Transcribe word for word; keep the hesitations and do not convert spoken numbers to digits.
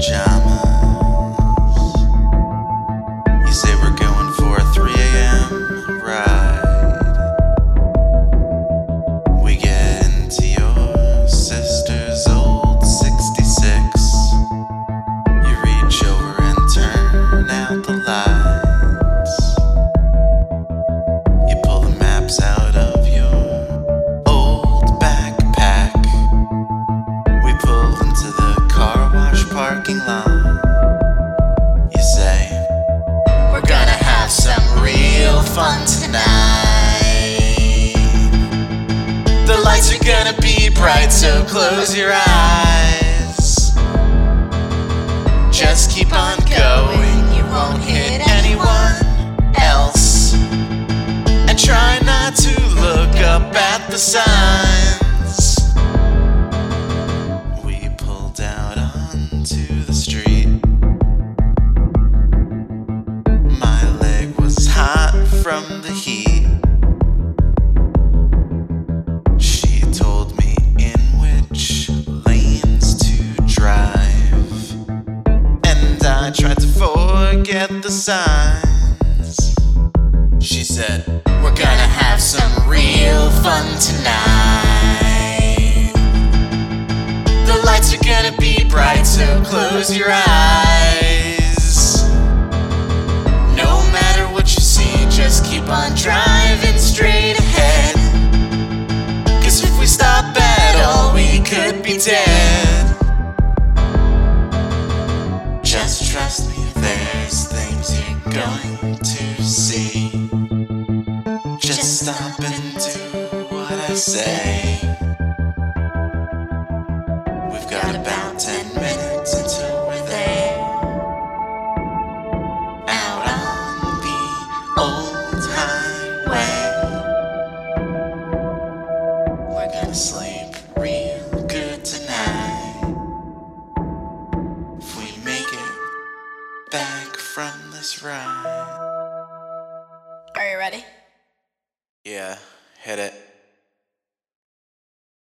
pajamas. You say we're going for a three a.m. ride. We get into your sister's old sixty-six. You reach over and turn out the lights. You pull the maps out of your old backpack. We pull into the car wash parking lot. You say, we're gonna have some real fun tonight. The lights are gonna be bright, so close your eyes. Just keep on going, you won't hit anyone else. And try not to look up at the signs. We pulled out onto the street. My leg was hot from the heat. She told me in which lanes to drive, and I tried to forget the signs. She said, we're gonna have some real fun tonight. The lights are gonna be bright, so close your eyes. No matter what you see, just keep on driving straight ahead. Cause if we stop at all, we could be dead. Just trust me, there's things you're going to see. Just stop and do what I say. We've got about ten minutes until we're there. Out on the old highway. We're gonna sleep real good tonight. If we make it back from this ride. Are you ready? Yeah, hit it.